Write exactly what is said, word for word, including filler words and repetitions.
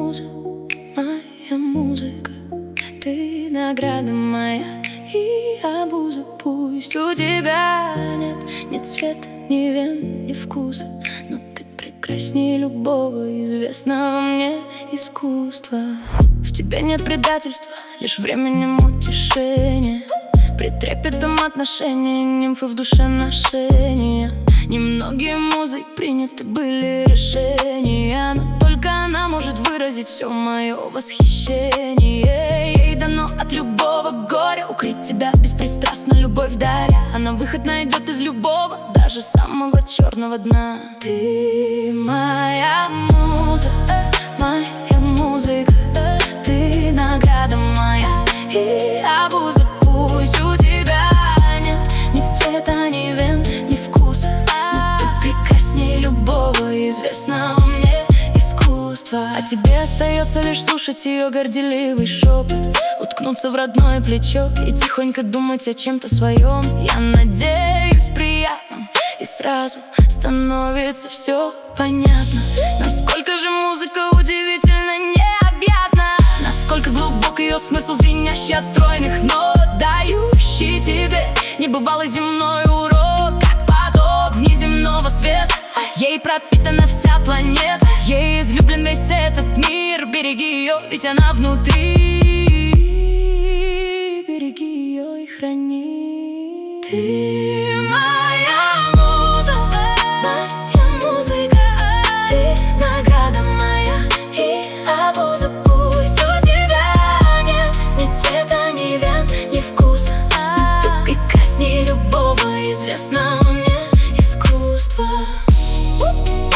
муза, моя музыка. Ты награда моя и обуза. Пусть у тебя нет ни цвета, ни вен, ни вкуса, но ты прекраснее любого известного мне искусства. В тебе нет предательства, лишь временем утешения, пред трепетом отношений, нимфы в душе ношения. Немногие музой приняты были решения, но только она может выразить все мое восхищение. Ей дано от любого горя укрыть тебя беспристрастно, любовь даря. Она выход найдет из любого, даже самого черного дна. Ты моя муза, моя музыка. Ты награда моя и обуза. Пусть у тебя нет ни цвета, ни вен, ни вкуса, но ты прекраснее любого известного мне искусства. А тебе остается лишь слушать ее горделивый шепот, уткнуться в родное плечо и тихонько думать о чем-то своем. Я надеюсь, приятным, и сразу становится все понятно, насколько же музыка удивительно необъятна, насколько глубок ее смысл, звенящий от стройных нот, дающий тебе небывалый земной урок, как поток внеземного света. Ей пропитана вся планета, ей излюблен весь этот мир. Береги ее, ведь она внутри. Береги ее и храни. Ты моя муза, моя музыка. Ты награда моя и обуза. Пусть у тебя нет ни цвета, ни вен, ни вкуса, ты прекраснее любого известного мне искусства.